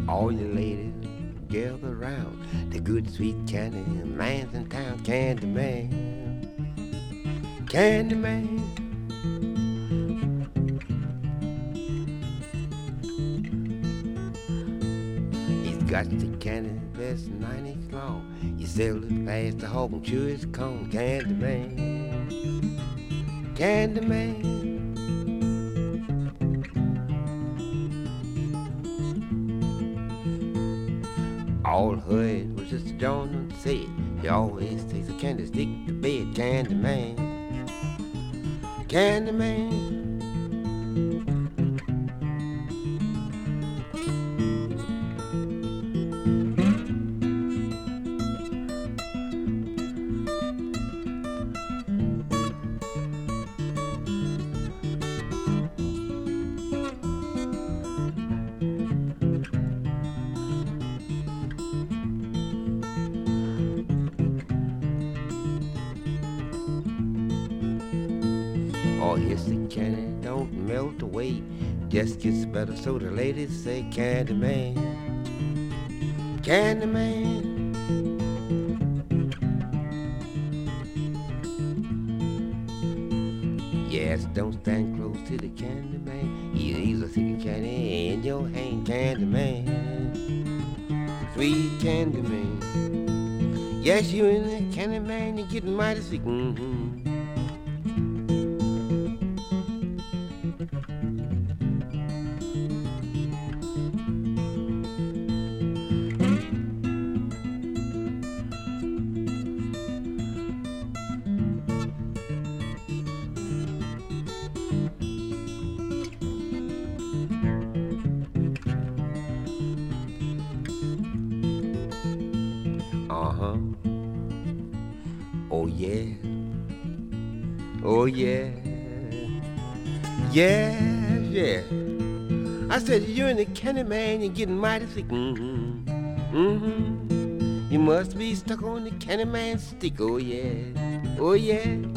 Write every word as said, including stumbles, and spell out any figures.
All you ladies gather round. The good sweet candy man's in town. Candy man, candy man. He's got the candy that's nine inches long. He sells it fast to hog and chew his cone. Candy man, candy man. All heard was just John said. He always takes a candy stick to bed. Candy man, candy man. Oh, yes, the candy don't melt away, just gets better, so the ladies say, Candy man, Candy man. Yes, don't stand close to the candy man. He'll easily stick a candy in your hand. Candy man, sweet candy man. Yes, you and the candy man, you're getting mighty sick. Mm-hmm. Uh-huh. Oh, yeah. Oh, yeah. Yeah, yeah. I said, you're in the candy man, you're getting mighty sick. Mm-hmm. Mm-hmm. You must be stuck on the candy man stick. Oh, yeah. Oh, yeah.